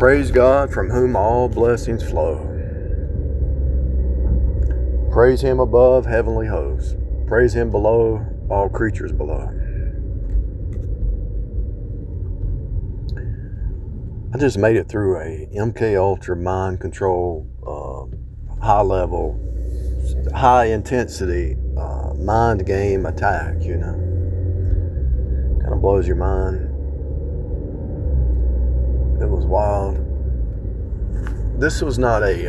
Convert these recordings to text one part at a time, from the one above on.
Praise God from whom all blessings flow. Praise Him above heavenly hosts. Praise Him below all creatures below. I just made it through a MK Ultra mind control, high level, high intensity mind game attack, Kind of blows your mind. It was wild. This was not a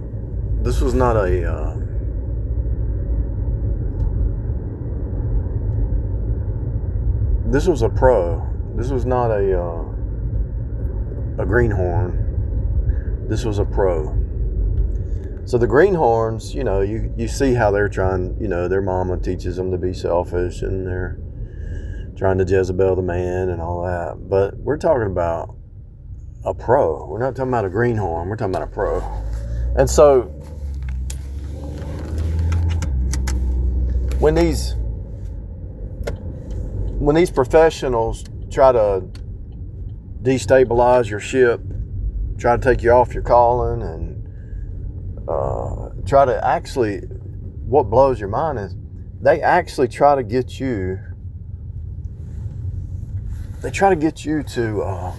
pro. This was not a greenhorn. This was a pro. So the greenhorns, you see how they're trying, their mama teaches them to be selfish and they're trying to Jezebel the man and all that. But we're talking about a pro. We're not talking about a greenhorn. We're talking about a pro. And so when these professionals try to destabilize your ship, try to take you off your calling, and try to actually, what blows your mind is they actually try to get you to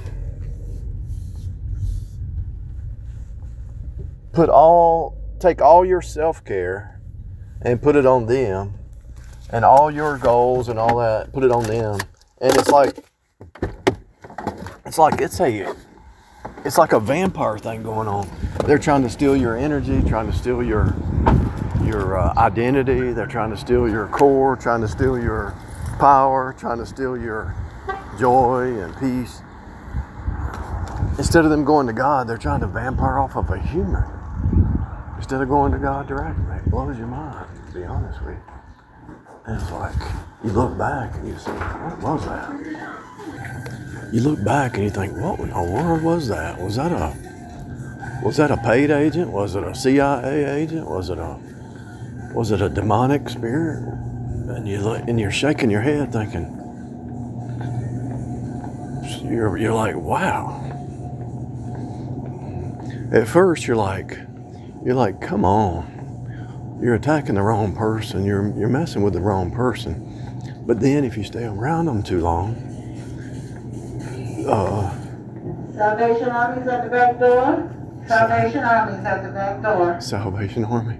take all your self-care and put it on them, and all your goals and all that, put it on them. And it's like a vampire thing going on. They're trying to steal your energy, trying to steal your identity. They're trying to steal your core, trying to steal your power, trying to steal your joy and peace. Instead of them going to God, they're trying to vampire off of a human. Instead of going to God directly. It blows your mind, to be honest with you. And it's like, you look back and you say, what was that? You look back and you think, what in the world was that? Was that a paid agent? Was it a CIA agent? Was it a demonic spirit? And you're shaking your head thinking, you're like, wow. At first you're like, come on. You're attacking the wrong person. You're messing with the wrong person. But then if you stay around them too long, Salvation Army's at the back door. Salvation Army's at the back door. Salvation Army.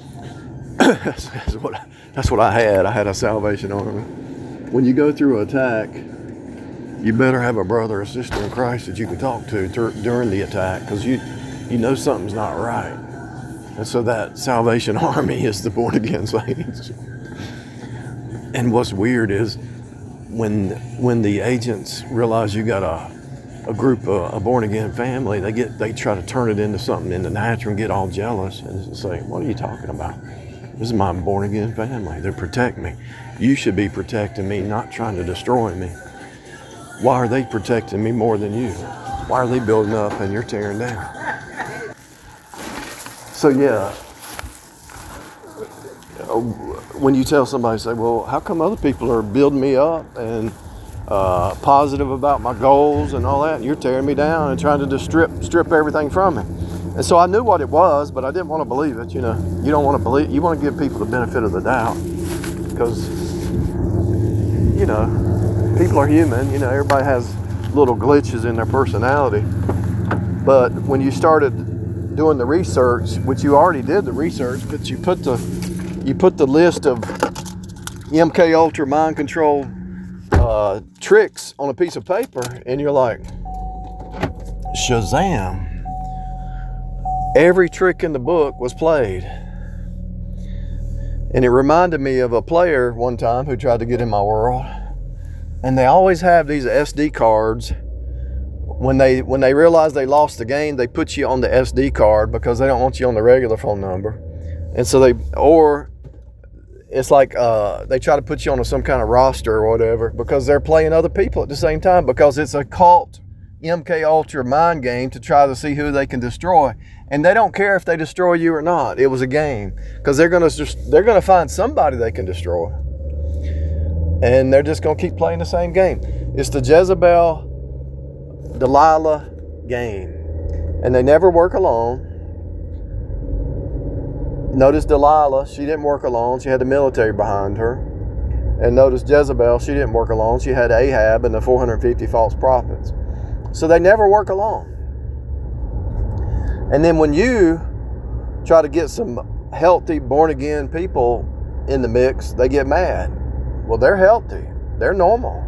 That's what I had. I had a Salvation Army. When you go through an attack, you better have a brother or sister in Christ that you can talk to during the attack, because you know something's not right. And so that Salvation Army is the born again saints. And what's weird is when the agents realize you got a group, a born again family, they try to turn it into something in the natural and get all jealous and say, what are you talking about? This is my born again family. They protect me. You should be protecting me, not trying to destroy me. Why are they protecting me more than you? Why are they building up and you're tearing down? So yeah, when you tell somebody, say, well, how come other people are building me up and positive about my goals and all that, and you're tearing me down and trying to just strip everything from me? And so I knew what it was, but I didn't want to believe it. You don't want to believe. You want to give people the benefit of the doubt, because people are human. Everybody has little glitches in their personality. But when you started doing the research, which you already did the research, but you put the list of MK Ultra mind control tricks on a piece of paper, and you're like, Shazam! Every trick in the book was played. And it reminded me of a player one time who tried to get in my world. And they always have these SD cards. When they realize they lost the game, they put you on the SD card because they don't want you on the regular phone number. And so it's like they try to put you on some kind of roster or whatever, because they're playing other people at the same time, because it's a cult MK Ultra mind game to try to see who they can destroy. And they don't care if they destroy you or not. It was a game, because they're gonna find somebody they can destroy, and they're just gonna keep playing the same game. It's the Jezebel Delilah game. And they never work alone. Notice Delilah, she didn't work alone. She had the military behind her. And notice Jezebel, she didn't work alone. She had Ahab and the 450 false prophets. So they never work alone. And then when you try to get some healthy, born-again people in the mix, they get mad. Well, they're healthy. They're normal.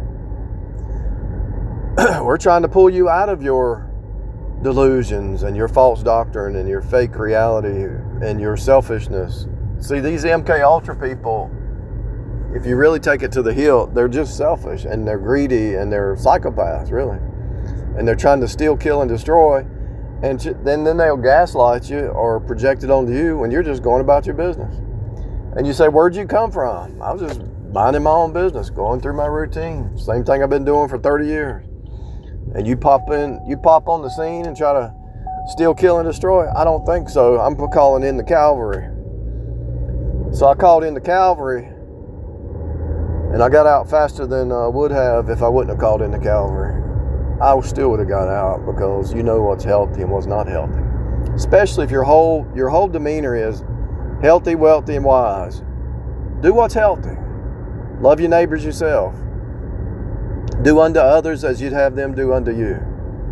We're trying to pull you out of your delusions and your false doctrine and your fake reality and your selfishness. See, these MK Ultra people, if you really take it to the hilt, they're just selfish and they're greedy and they're psychopaths, really. And they're trying to steal, kill, and destroy. And then they'll gaslight you or project it onto you when you're just going about your business. And you say, where'd you come from? I was just minding my own business, going through my routine. Same thing I've been doing for 30 years. And you pop on the scene and try to steal, kill, and destroy? I don't think so. I'm calling in the cavalry. So I called in the cavalry, and I got out faster than I would have if I wouldn't have called in the cavalry. I still would have got out, because you know what's healthy and what's not healthy. Especially if your whole demeanor is healthy, wealthy, and wise. Do what's healthy. Love your neighbors yourself. Do unto others as you'd have them do unto you.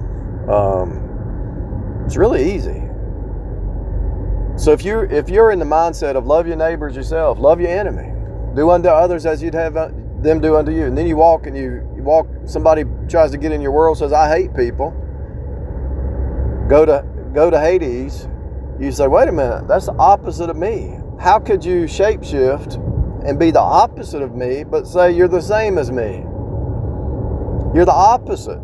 It's really easy. So if you're in the mindset of love your neighbors yourself, love your enemy, do unto others as you'd have them do unto you, and then you walk, somebody tries to get in your world, says, I hate people, go to Hades, you say, wait a minute, that's the opposite of me. How could you shapeshift and be the opposite of me, but say you're the same as me? You're the opposite.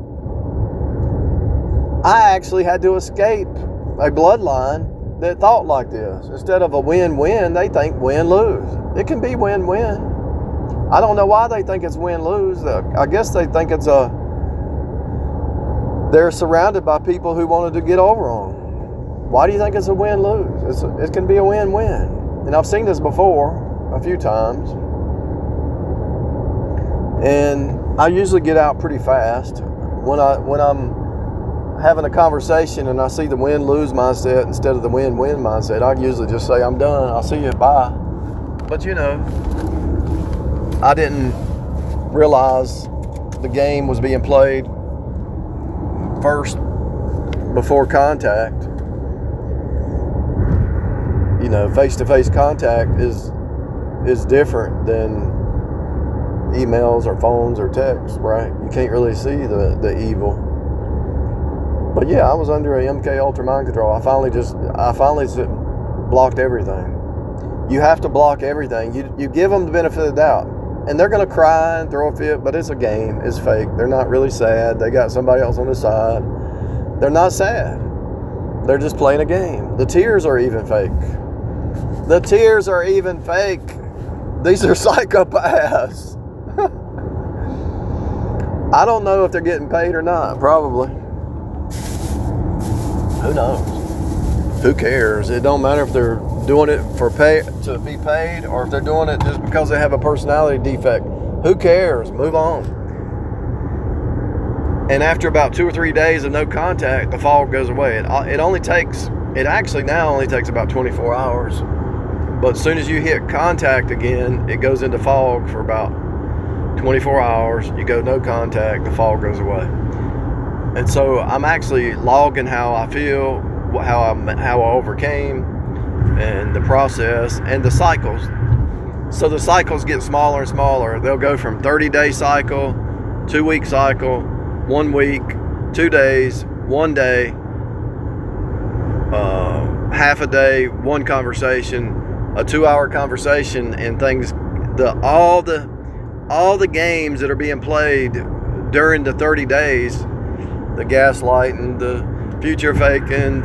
I actually had to escape a bloodline that thought like this. Instead of a win-win, they think win-lose. It can be win-win. I don't know why they think it's win-lose. I guess they think they're surrounded by people who wanted to get over on them. Why do you think it's a win-lose? It can be a win-win. And I've seen this before a few times. And I usually get out pretty fast. When I'm having a conversation and I see the win-lose mindset instead of the win-win mindset, I usually just say, I'm done, I'll see you, bye. But I didn't realize the game was being played first before contact. Face-to-face contact is different than emails or phones or texts, right? You can't really see the evil. But yeah, I was under a MK Ultra mind control. I finally blocked everything. You have to block everything. You give them the benefit of the doubt, and they're going to cry and throw a fit, but it's a game. It's fake. They're not really sad. They got somebody else on the side. They're not sad. They're just playing a game. The tears are even fake. The tears are even fake. These are psychopaths. I don't know if they're getting paid or not. Probably. Who knows? Who cares? It don't matter if they're doing it to be paid, or if they're doing it just because they have a personality defect. Who cares? Move on. And after about 2 or 3 days of no contact, the fog goes away. It actually now only takes about 24 hours. But as soon as you hit contact again, it goes into fog for about 24 hours. You go no contact, the fog goes away. And so I'm actually logging how I feel, how I overcame, and the process and the cycles. So the cycles get smaller and smaller. They'll go from 30-day cycle, 2-week cycle, 1 week, 2 days, 1 day, half a day, one conversation, a 2-hour conversation, and things. All the games that are being played during the 30 days, the gaslighting, the future faking,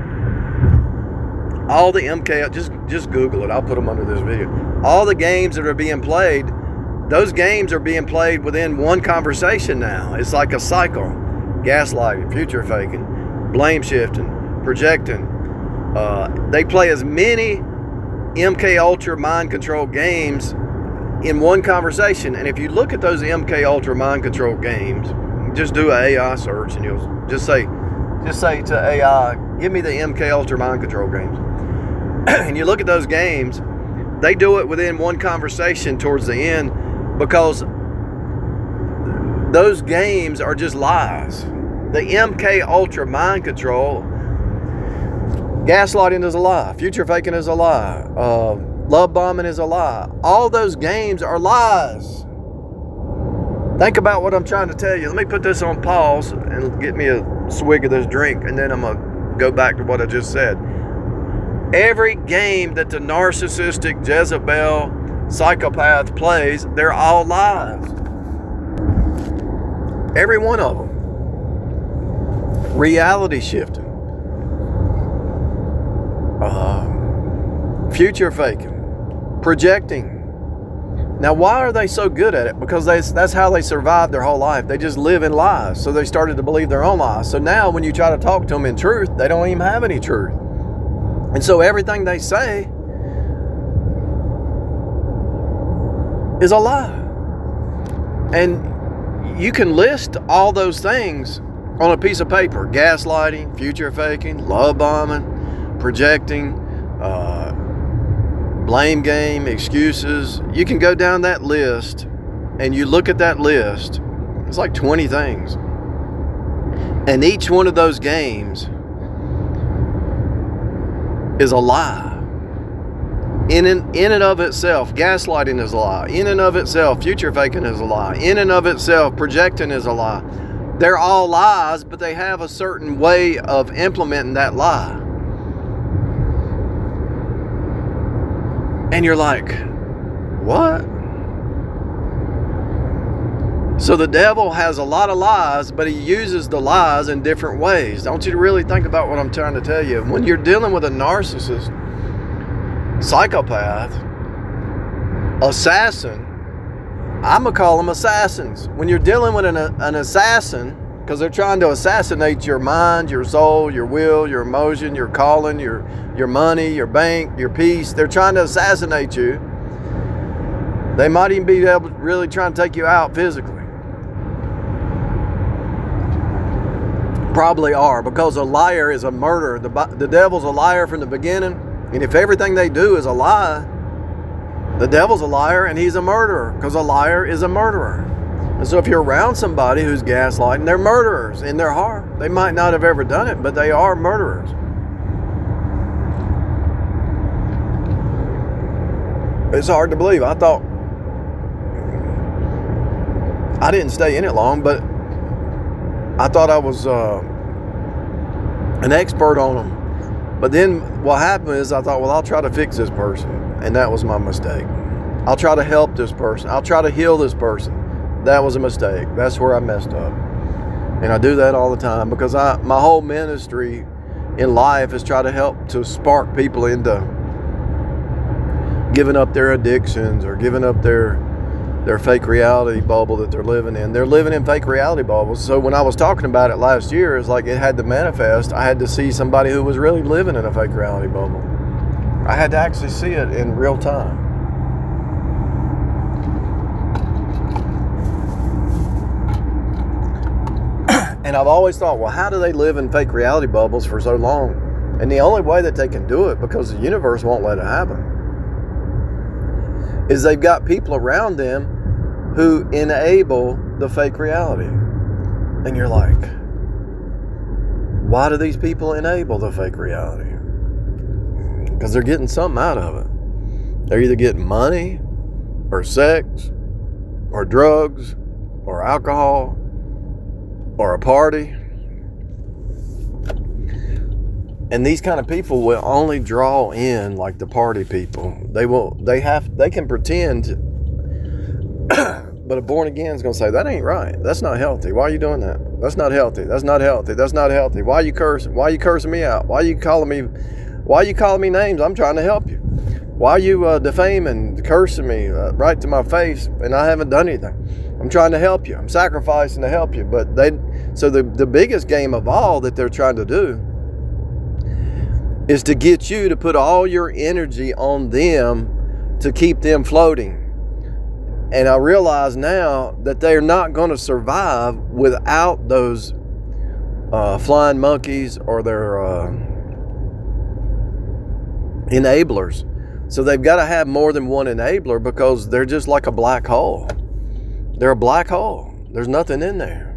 all the MK, just Google it. I'll put them under this video. All the games that are being played, those games are being played within one conversation now. It's like a cycle. Gaslighting, future faking, blame shifting, projecting. They play as many MK Ultra mind control games in one conversation. And if you look at those MK Ultra mind control games, just do an AI search and you'll just say just say to AI, give me the MK Ultra mind control games. And you look at those games, they do it within one conversation towards the end, because those games are just lies. The MK Ultra mind control, gaslighting is a lie, future faking is a lie, love bombing is a lie. All those games are lies. Think about what I'm trying to tell you. Let me put this on pause and get me a swig of this drink, and then I'm going to go back to what I just said. Every game that the narcissistic Jezebel psychopath plays, they're all lies. Every one of them. Reality shifting. Future faking. Projecting. Now, why are they so good at it? Because that's how they survived their whole life. They just live in lies. So they started to believe their own lies. So now when you try to talk to them in truth, they don't even have any truth. And so everything they say is a lie. And you can list all those things on a piece of paper. Gaslighting, future faking, love bombing, projecting, blame game, excuses. You can go down that list, and you look at that list, it's like 20 things. And each one of those games is a lie. In and of itself, gaslighting is a lie. In and of itself, future faking is a lie. In and of itself, projecting is a lie. They're all lies, but they have a certain way of implementing that lie. And you're like, what? So the devil has a lot of lies, but he uses the lies in different ways. Don't you really think about what I'm trying to tell you? When you're dealing with a narcissist, psychopath, assassin, I'm going to call them assassins. When you're dealing with an assassin, because they're trying to assassinate your mind, your soul, your will, your emotion, your calling, your money, your bank, your peace. They're trying to assassinate you. They might even be able to really try and take you out physically. Probably are, because a liar is a murderer. The devil's a liar from the beginning. And if everything they do is a lie, the devil's a liar and he's a murderer, because a liar is a murderer. And so if you're around somebody who's gaslighting, they're murderers in their heart. They might not have ever done it, but they are murderers. It's hard to believe. I thought, I didn't stay in it long, but I thought I was an expert on them. But then what happened is I thought, well, I'll try to fix this person. And that was my mistake. I'll try to help this person. I'll try to heal this person. That was a mistake. That's where I messed up. And I do that all the time, because my whole ministry in life is try to help to spark people into giving up their addictions or giving up their fake reality bubble that they're living in. They're living in fake reality bubbles. So when I was talking about it last year, it's like it had to manifest. I had to see somebody who was really living in a fake reality bubble. I had to actually see it in real time. And I've always thought, well, how do they live in fake reality bubbles for so long? And the only way that they can do it, because the universe won't let it happen, is they've got people around them who enable the fake reality. And you're like, why do these people enable the fake reality? Because they're getting something out of it. They're either getting money or sex or drugs or alcohol or a party. And these kind of people will only draw in like the party people. They can pretend, but a born again is going to say, that ain't right. That's not healthy. Why are you doing that? That's not healthy. That's not healthy. That's not healthy. Why are you cursing? Why are you cursing me out? Why are you calling me names? I'm trying to help you. Why are you defaming, cursing me right to my face, and I haven't done anything? I'm trying to help you. I'm sacrificing to help you. But so the biggest game of all that they're trying to do is to get you to put all your energy on them to keep them floating. And I realize now that they're not going to survive without those flying monkeys or they're enablers. So they've got to have more than one enabler because they're just like a black hole. They're a black hole. There's nothing in there.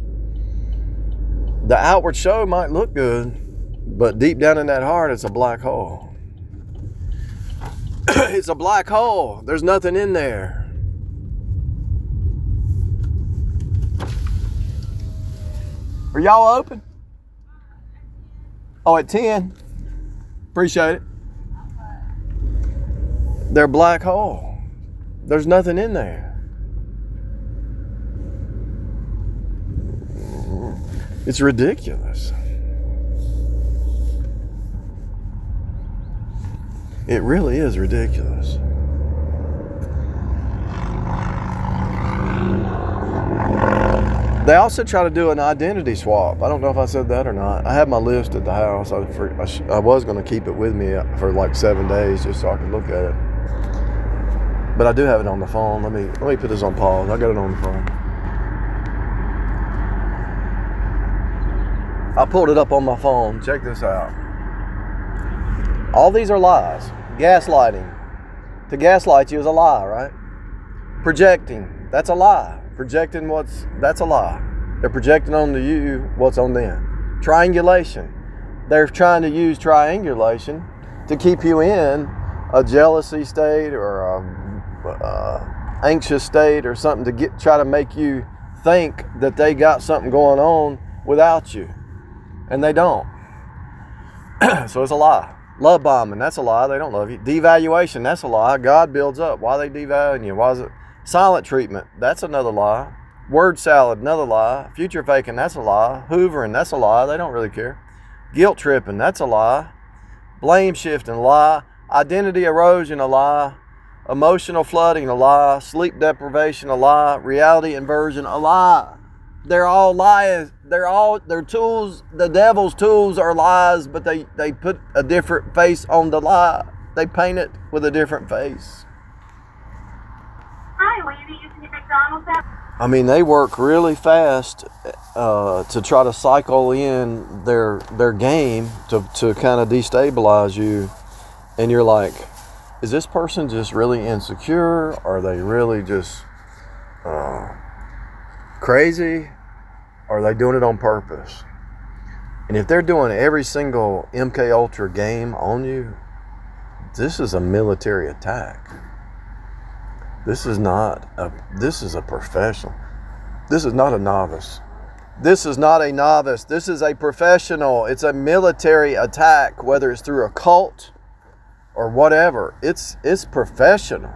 The outward show might look good, but deep down in that heart, it's a black hole. It's a black hole. There's nothing in there. Are y'all open? Oh, at 10? Appreciate it. They're a black hole. There's nothing in there. It's ridiculous. It really is ridiculous. They also try to do an identity swap. I don't know if I said that or not. I have my list at the house. I was going to keep it with me for like 7 days just so I could look at it. But I do have it on the phone. Let me put this on pause. I got it on the phone. I pulled it up on my phone. Check this out. All these are lies. Gaslighting. To gaslight you is a lie, right? Projecting. That's a lie. Projecting that's a lie. They're projecting onto you what's on them. Triangulation. They're trying to use triangulation to keep you in a jealousy state or a anxious state or something to try to make you think that they got something going on without you. And they don't. So it's a lie. Love bombing, that's a lie. They don't love you. Devaluation, that's a lie. God builds up. Why are they devaluing you? Why is it? Silent treatment, that's another lie. Word salad, another lie. Future faking, that's a lie. Hoovering, that's a lie. They don't really care. Guilt tripping, that's a lie. Blame shifting, a lie. Identity erosion, a lie. Emotional flooding, a lie. Sleep deprivation, a lie. Reality inversion, a lie. They're all lies. They're tools. The devil's tools are lies, but they put a different face on the lie. They paint it with a different face. Hi, will you be using your McDonald's app? I mean, they work really fast to try to cycle in their game to kind of destabilize you. And you're like, is this person just really insecure? Are they really just crazy? Or are they doing it on purpose? And if they're doing every single MK Ultra game on you, this is a military attack. This is a professional. This is not a novice. This is not a novice. This is a professional. It's a military attack, whether it's through a cult or whatever. It's professional.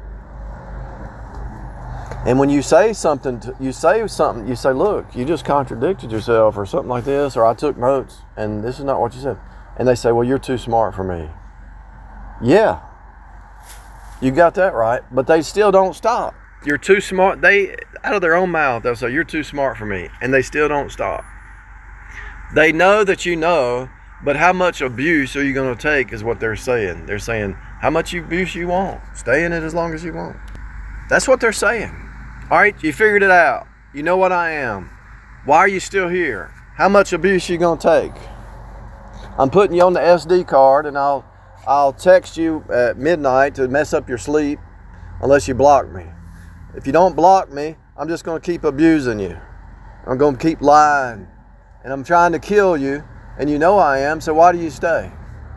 And when you say something, you say, look, you just contradicted yourself or something like this, or I took notes and this is not what you said. And they say, well, you're too smart for me. Yeah, you got that right, but they still don't stop. You're too smart. They, out of their own mouth, they'll say, you're too smart for me. And they still don't stop. They know that you know, but how much abuse are you going to take is what they're saying. They're saying, how much abuse you want. Stay in it as long as you want. That's what they're saying. All right, you figured it out. You know what I am. Why are you still here? How much abuse are you going to take? I'm putting you on the SD card, and I'll text you at midnight to mess up your sleep unless you block me. If you don't block me, I'm just going to keep abusing you. I'm going to keep lying. And I'm trying to kill you, and you know I am, so why do you stay?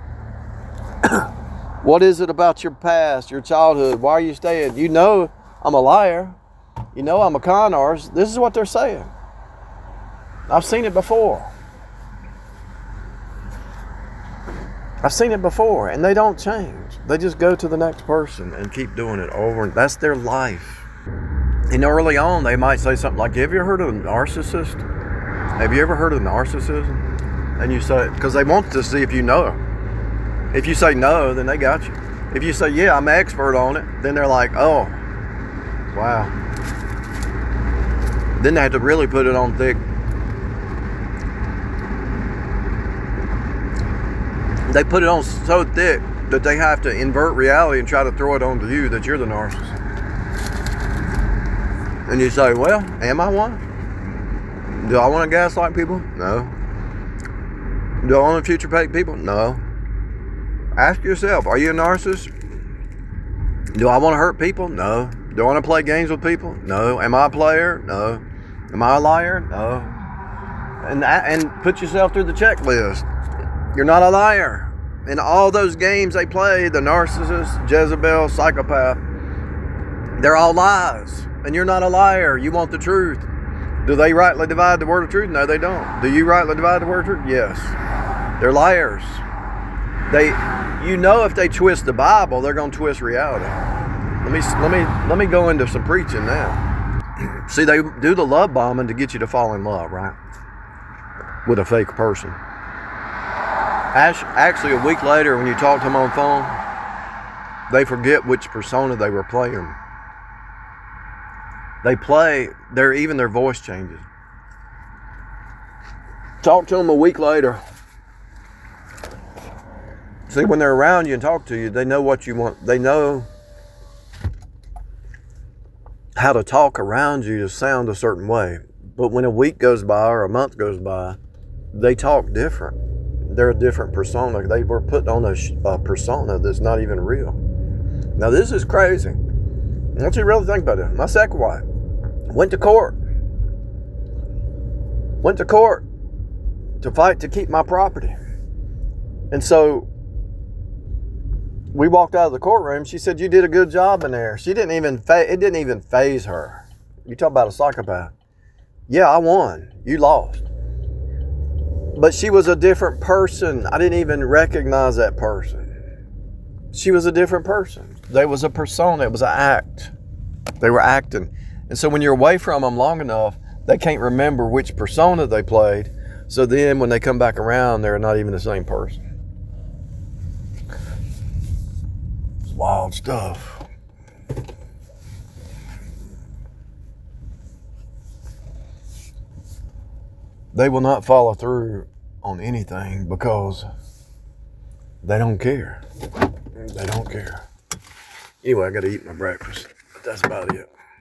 What is it about your past, your childhood? Why are you staying? You know I'm a liar. You know I'm a con artist. This is what they're saying. I've seen it before. I've seen it before, and they don't change. They just go to the next person and keep doing it over. And that's their life. And early on, they might say something like, have you ever heard of a narcissist? Have you ever heard of narcissism? And you say, because they want to see if you know. If you say no, then they got you. If you say, yeah, I'm an expert on it, then they're like, oh, wow. Then they have to really put it on thick. They put it on so thick that they have to invert reality and try to throw it onto you that you're the narcissist. And you say, well, am I one? Do I want to gaslight people? No. Do I want to future fake people? No. Ask yourself, are you a narcissist? Do I want to hurt people? No. Do I want to play games with people? No. Am I a player? No. Am I a liar? No. And put yourself through the checklist. You're not a liar. In all those games they play, the narcissist, Jezebel, psychopath, they're all lies. And you're not a liar. You want the truth. Do they rightly divide the word of truth? No, they don't. Do you rightly divide the word of truth? Yes. They're liars. If they twist the Bible, they're going to twist reality. Let me go into some preaching now. See, they do the love bombing to get you to fall in love, right? With a fake person. Actually, a week later, when you talk to them on the phone, they forget which persona they were playing. Even their voice changes. Talk to them a week later. See, when they're around you and talk to you, they know what you want. They know how to talk around you to sound a certain way. But when a week goes by or a month goes by, they talk different. They're a different persona. They were put on a persona that's not even real. Now, this is crazy. I want you to really think about it. My second wife went to court to fight to keep my property. And so we walked out of the courtroom. She said, "You did a good job in there." It didn't even faze her. You talk about a psychopath. Yeah, I won. You lost. But she was a different person. I didn't even recognize that person. She was a different person. There was a persona. It was an act. They were acting. And so when you're away from them long enough, they can't remember which persona they played. So then when they come back around, they're not even the same person. It's wild stuff. They will not follow through on anything because they don't care. They don't care. Anyway, I got to eat my breakfast. That's about it.